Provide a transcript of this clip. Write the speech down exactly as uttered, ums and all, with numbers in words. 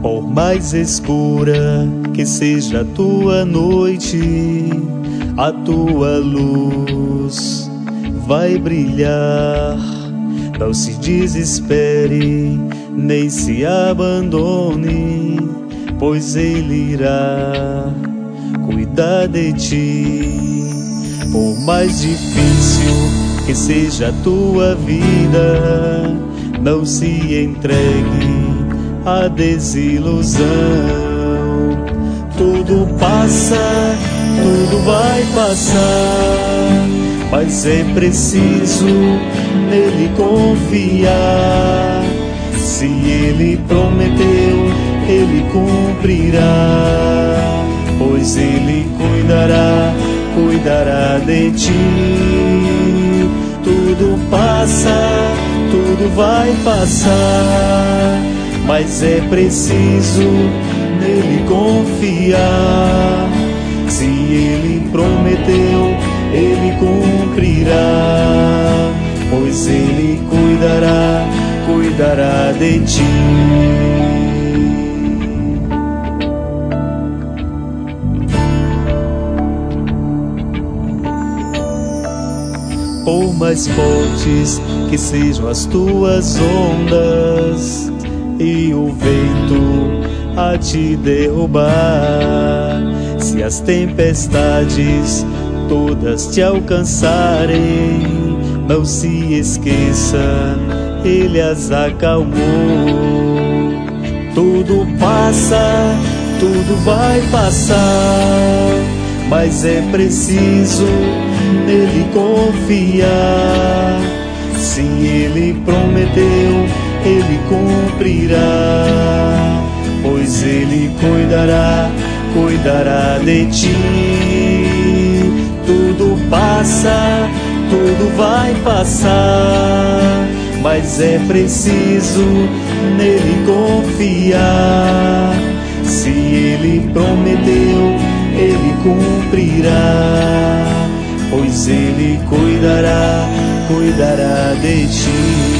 Por mais escura que seja a tua noite, a tua luz vai brilhar. Não se desespere, nem se abandone, pois Ele irá cuidar de ti. Por mais difícil que seja a tua vida, não se entregue à desilusão. Tudo passa, tudo vai passar, mas é preciso nele confiar. Se Ele prometeu, Ele cumprirá, pois Ele cuidará, cuidará de ti. Tudo passa, tudo vai passar, mas é preciso nele confiar. Se Ele prometeu, Ele cumprirá, pois Ele cuidará, cuidará de ti. Por mais fortes que sejam as tuas ondas e o vento a te derrubar, se as tempestades todas te alcançarem, não se esqueça, Ele as acalmou. Tudo passa, tudo vai passar, mas é preciso nele confiar. Se Ele prometeu, Ele cumprirá, pois Ele cuidará, cuidará de ti. Tudo passa, tudo vai passar, mas é preciso nele confiar. Se Ele prometeu, Ele cumprirá, pois Ele cuidará, cuidará de ti.